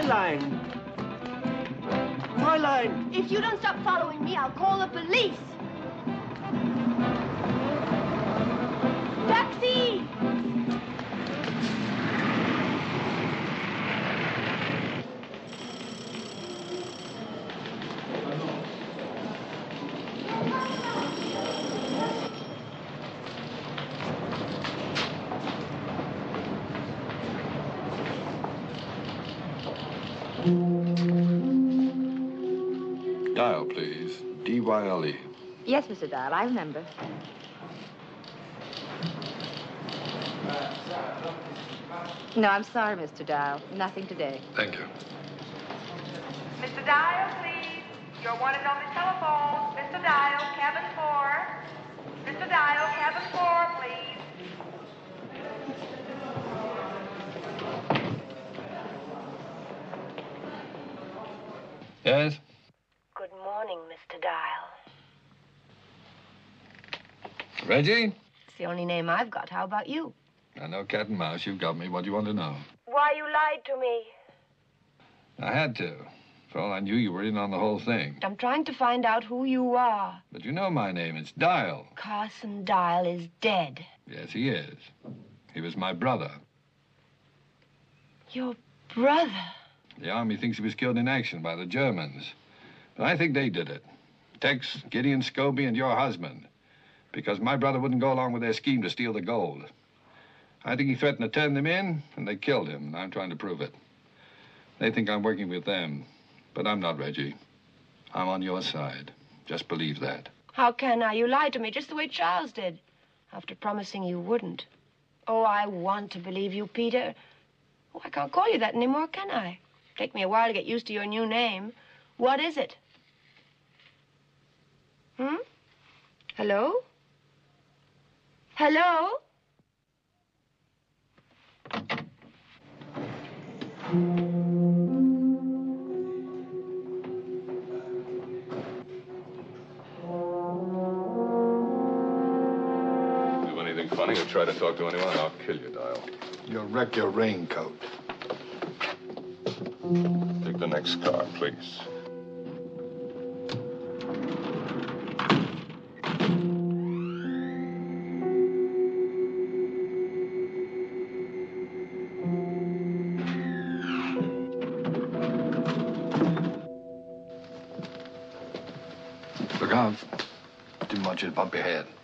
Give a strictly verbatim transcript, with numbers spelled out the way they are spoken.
line. My line. If you don't stop following me, I'll call the police. Taxi! Dial, please. D Y L E. Yes, Mister Dial, I remember. No, I'm sorry, Mister Dial. Nothing today. Thank you. Mister Dial, please. You're wanted on the telephone. Mister Dial, cabin four. Mister Dial, cabin four, please. Yes? Good morning, Mister Dial. Reggie? It's the only name I've got. How about you? I know cat and mouse. You've got me. What do you want to know? Why you lied to me. I had to. For all I knew, you were in on the whole thing. I'm trying to find out who you are. But you know my name. It's Dial. Carson Dial is dead. Yes, he is. He was my brother. Your brother? The Army thinks he was killed in action by the Germans. But I think they did it. Tex, Gideon Scobie, and your husband. Because my brother wouldn't go along with their scheme to steal the gold. I think he threatened to turn them in, and they killed him, and I'm trying to prove it. They think I'm working with them, but I'm not, Reggie. I'm on your side. Just believe that. How can I? You lied to me just the way Charles did, after promising you wouldn't. Oh, I want to believe you, Peter. Oh, I can't call you that anymore, can I? Take me a while to get used to your new name. What is it? Hmm? Hello? Hello? Do anything funny or try to talk to anyone, I'll kill you, Dial. You'll wreck your raincoat. Take the next car, please. Look out. Didn't want you to bump your head.